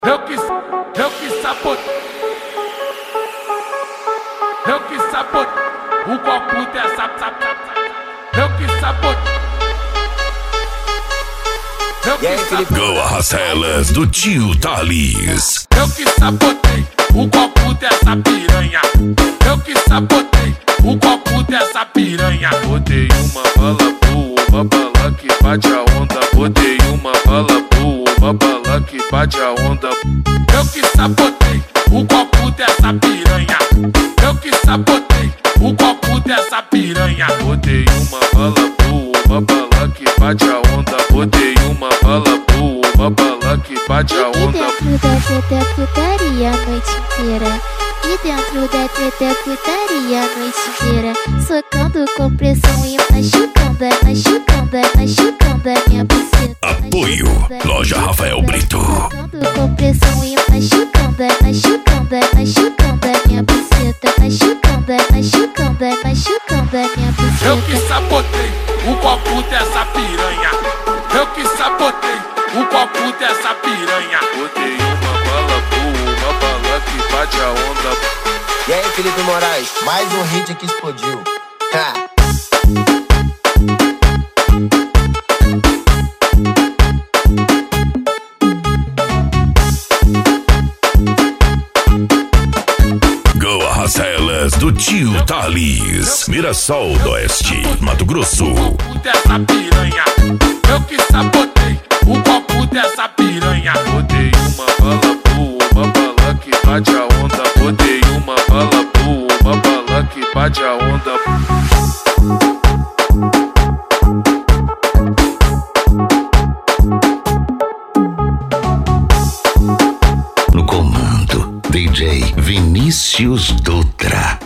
Eu que sabotei. Eu que sabotei o copo dessa. Eu que sabotei. Go Arracelas do Tio Thales. Eu que sabotei o copo dessa piranha. Eu que sabotei o copo dessa piranha. Botei uma bala boa, uma bala que bate a onda. Botei uma bala boa, uma bala que bate a onda. Eu que sabotei o copo dessa piranha. Eu que sabotei o copo dessa piranha. Botei uma bala boa, uma bala que bate a onda. Botei uma bala boa, uma bala que bate a onda. E dentro da treta é putaria a noite inteira. E dentro da treta é putaria a noite inteira. Socando com pressão e machucando, machucando a minha buceta. Apoio Loja Rafael Brito. Socando com pressão e machucando a minha buceta. Machucando a minha buceta. Eu que sabotei o copo dessa piranha. Eu que sabotei o copo dessa piranha. Botei uma bala boa, uma bala que bate a onda. E aí, Felipe Moraes, mais um hit que explodiu. Ha. Go Arracelas do Tio Thales. Mirassol do Oeste, Mato Grosso. O copo dessa piranha. Eu que sabotei o copo dessa piranha. Botei uma bala boa, uma bala que bate a onda. Botei uma bala boa, uma bala que bate a onda. No comando, DJ Vinícius Dutra.